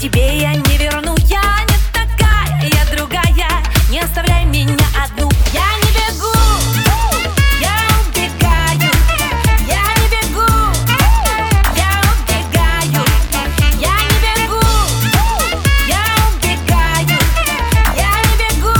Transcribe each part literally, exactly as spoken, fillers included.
тебе я не верну. Я не такая, я другая. Не оставляй меня одну. Я не бегу, я убегаю. Я не бегу, я убегаю. Я не бегу, я убегаю. Я не бегу.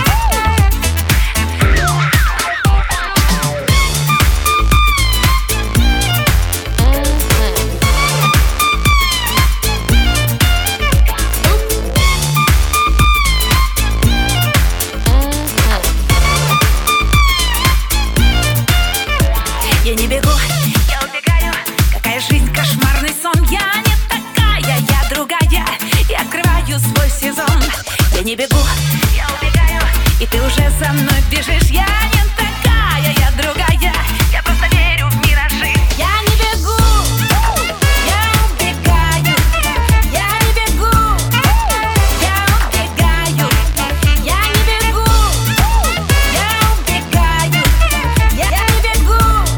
Я не бегу, я убегаю. Какая жизнь, кошмарный сон. Я не такая, я другая. Я открываю свой сезон. Я не бегу, я убегаю. И ты уже за мной бежишь. Я не такая, я другая. Я просто верю в миражи. Я не бегу, я убегаю. Я не бегу, я убегаю. Я не бегу, я убегаю. Я не бегу.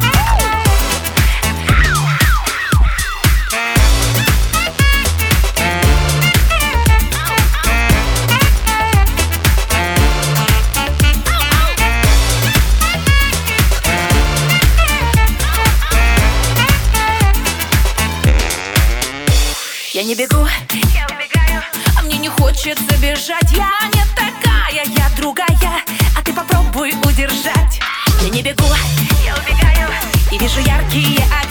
Я не бегу, я убегаю. А мне не хочется бежать. Я не такая, я другая. А ты попробуй удержать. Я не бегу, я убегаю. И вижу яркие огни.